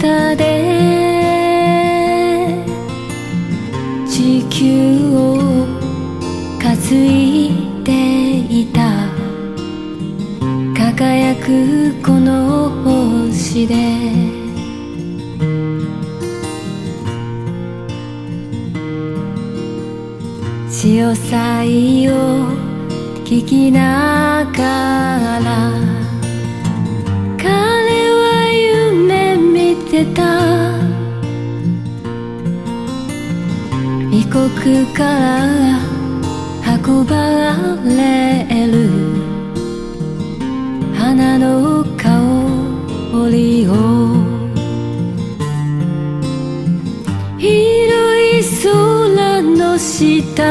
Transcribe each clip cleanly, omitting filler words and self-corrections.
中で地球を数いていた。輝くこの星で潮騒を聞きながら彼は夢見てた。異国から運ばれる花の香りを広い空の下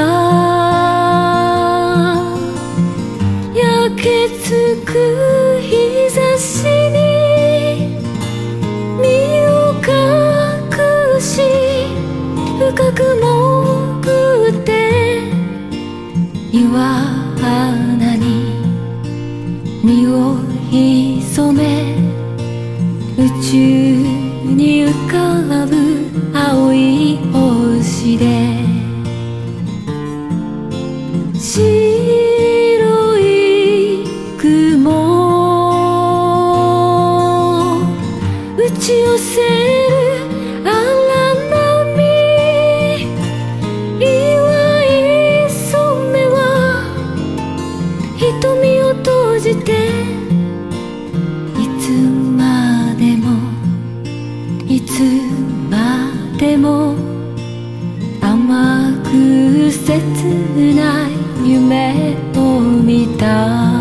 焼けつく日差しに身を隠し深く潜って岩穴に身を潜め宇宙に浮かぶ青い星で白い雲打ち寄せる荒波岩い染めは瞳を閉じていつまでもいつまでも甘く切ない夢を見た。